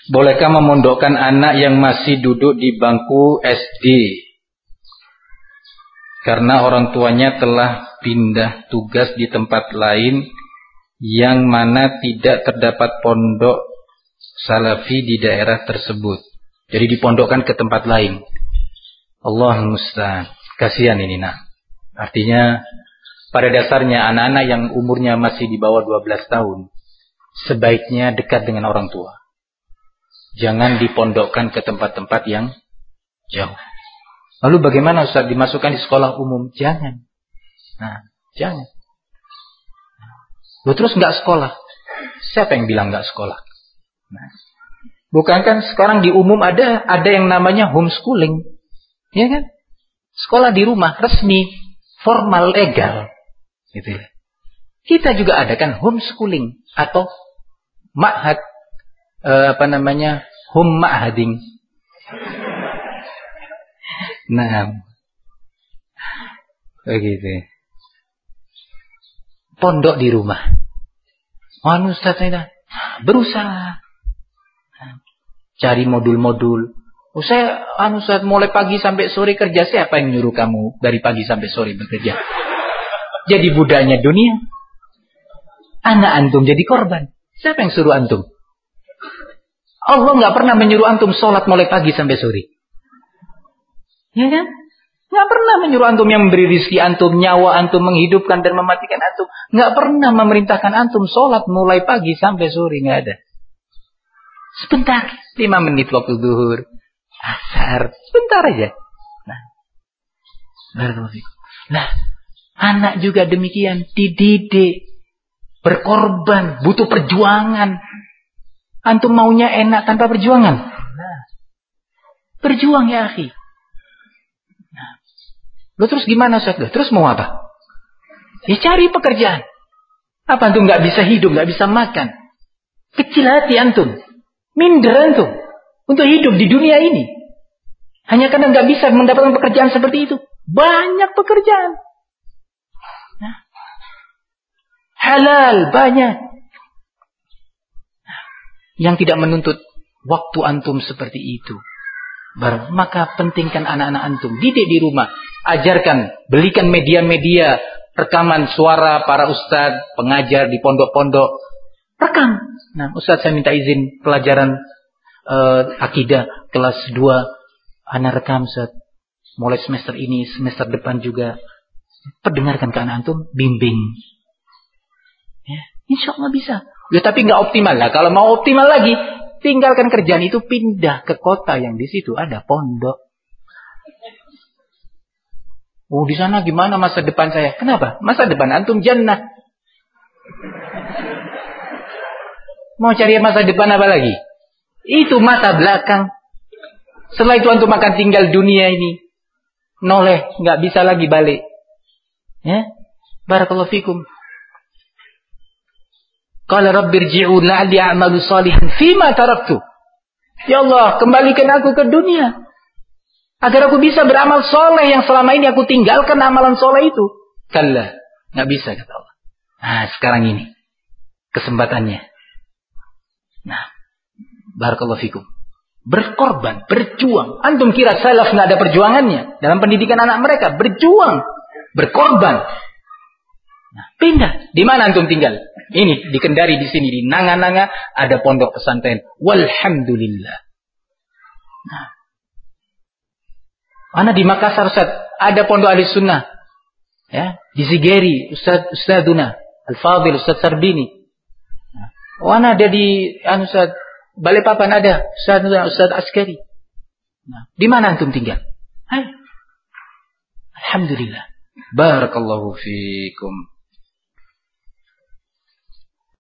Bolehkah memondokkan anak yang masih duduk di bangku SD karena orang tuanya telah pindah tugas di tempat lain yang mana tidak terdapat pondok salafi di daerah tersebut? Jadi dipondokkan ke tempat lain. Allahul musta'an. Kasihan ini nak. Artinya pada dasarnya anak-anak yang umurnya masih di bawah 12 tahun sebaiknya dekat dengan orang tua. Jangan dipondokkan ke tempat-tempat yang jauh. Lalu bagaimana Ustaz, dimasukkan di sekolah umum? Jangan. Nah, jangan. Loh, terus nggak sekolah? Siapa yang bilang nggak sekolah? Nah, bukankah sekarang di umum ada yang namanya homeschooling, ya kan? Sekolah di rumah resmi, formal, legal, gitu ya. Kita juga ada kan homeschooling atau ma'had. Home ma'hading. Nah, begitu. Pondok di rumah. Ustaz saya berusaha cari modul-modul. Saya Ustaz mulai pagi sampai sore kerja. Siapa yang nyuruh kamu dari pagi sampai sore bekerja? Jadi budaknya dunia. Anak antum jadi korban. Siapa yang suruh antum? Allah nggak pernah menyuruh antum sholat mulai pagi sampai sore. Ya kan? Nggak pernah menyuruh antum yang memberi rizki antum, nyawa antum, menghidupkan dan mematikan antum. Nggak pernah memerintahkan antum sholat mulai pagi sampai sore. Nggak ada. Sebentar, 5 menit waktu zuhur, asar, sebentar aja. Nah, anak juga demikian, dididik, berkorban, butuh perjuangan. Antum maunya enak tanpa perjuangan? Nah, berjuang ya akhi. Nah, lo terus gimana Ustaz? Terus mau apa? Ya cari pekerjaan. Apa antum nggak bisa hidup, nggak bisa makan? Kecil hati antum, minder antum untuk hidup di dunia ini. Hanya karena nggak bisa mendapatkan pekerjaan seperti itu. Banyak pekerjaan. Nah, halal banyak. Yang tidak menuntut waktu antum seperti itu. Maka pentingkan anak-anak antum. Didik di rumah. Ajarkan. Belikan media-media. Rekaman suara para ustadz. Pengajar di pondok-pondok. Rekam. Nah, ustadz saya minta izin. Pelajaran akidah. Kelas 2. Anak rekam ustadz. Mulai semester ini. Semester depan juga. Perdengarkan ke anak antum. Bimbing. Ya, insya Allah bisa. Ya tapi nggak optimal lah. Kalau mau optimal lagi, tinggalkan kerjaan itu, pindah ke kota yang di situ ada pondok. Di sana gimana masa depan saya? Kenapa? Masa depan antum jannah. Mau cari masa depan apa lagi? Itu masa belakang. Setelah itu antum akan tinggal dunia ini. Noleh, nggak bisa lagi balik. Ya, barakallahu fikum. Qala rabbirji'un la'alli a'malu salihan fima taraktu. Ya Allah, kembalikan aku ke dunia agar aku bisa beramal soleh yang selama ini aku tinggalkan amalan soleh itu. Kalla, nggak bisa kata Allah. Nah, sekarang ini kesempatannya. Nah, barakallahu fikum. Berkorban, berjuang. Antum kira salaf nggak ada perjuangannya dalam pendidikan anak mereka? Berjuang, berkorban. Nah, pindah. Di mana antum tinggal? Ini di Kendari, di sini di Nanga-Nanga ada pondok pesantren. Walhamdulillah. Nah, mana di Makassar Ustaz ada pondok ahli sunnah. Ya, di Sigeri Ustaduna Al-Fadil Ustaz Sarbini. Nah, mana ada di Ustaz Balikpapan ada Ustaz Askari. Nah, di mana antum tinggal? Hai. Alhamdulillah. Barakallahu fiikum.